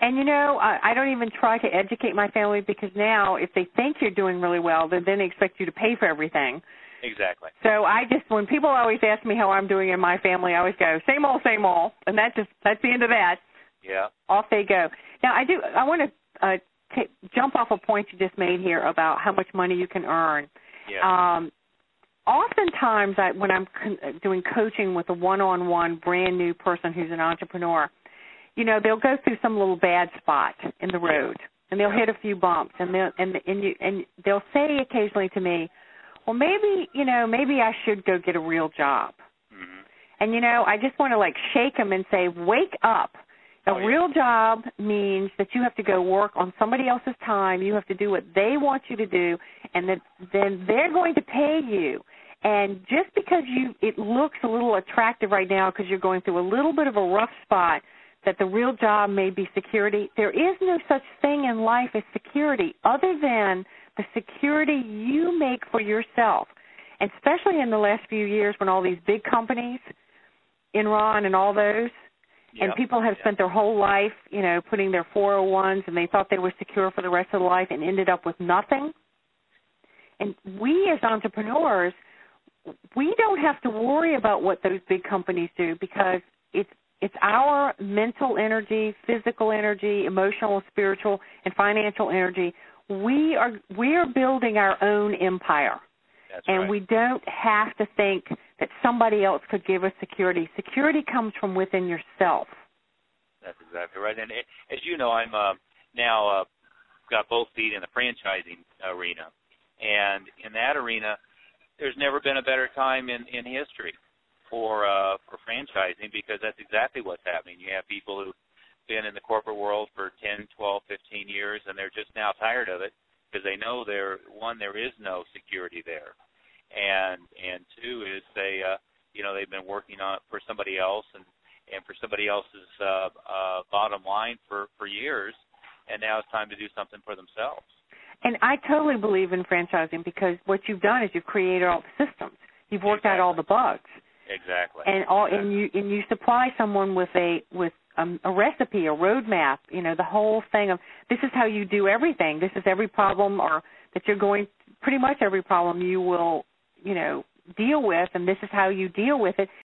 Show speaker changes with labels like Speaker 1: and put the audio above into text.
Speaker 1: And, I don't even try to educate my family because now if they think you're doing really well, then they expect you to pay for everything.
Speaker 2: Exactly.
Speaker 1: So when people always ask me how I'm doing in my family, I always go, same old, and that's the end of that.
Speaker 2: Yeah.
Speaker 1: Off they go. Now, I want to jump off a point you just made here about how much money you can earn.
Speaker 2: Yeah.
Speaker 1: Oftentimes, when I'm doing coaching with a one-on-one brand new person who's an entrepreneur, they'll go through some little bad spot in the road, and they'll hit a few bumps, and they'll say occasionally to me, well, maybe I should go get a real job.
Speaker 2: Mm-hmm.
Speaker 1: And, I just want to, shake them and say, wake up. A real job means that you have to go work on somebody else's time. You have to do what they want you to do, and then they're going to pay you. And just because it looks a little attractive right now because you're going through a little bit of a rough spot, that the real job may be security, there is no such thing in life as security other than the security you make for yourself. And especially in the last few years when all these big companies, Enron and all those, and people have spent their whole life, putting their 401s, and they thought they were secure for the rest of their life and ended up with nothing. And we as entrepreneurs, we don't have to worry about what those big companies do because it's our mental energy, physical energy, emotional, spiritual, and financial energy. We are building our own empire.
Speaker 2: That's
Speaker 1: and
Speaker 2: right.
Speaker 1: We don't have to think that somebody else could give us security. Security comes from within yourself.
Speaker 2: That's exactly right. And as you know, I'm now got both feet in the franchising arena. And in that arena, there's never been a better time in history for franchising because that's exactly what's happening. You have people who've been in the corporate world for 10, 12, 15 years, and they're just now tired of it because they know there is no security there. And two is they've been working on for somebody else and for somebody else's bottom line for years, and now it's time to do something for themselves. And
Speaker 1: I totally believe in franchising because what you've done is you've created all the systems. You've worked out all the bugs.
Speaker 2: Exactly.
Speaker 1: And you supply someone with a recipe, a roadmap. The whole thing of this is how you do everything. This is every problem that you're going. Pretty much every problem you will deal with, and this is how you deal with it.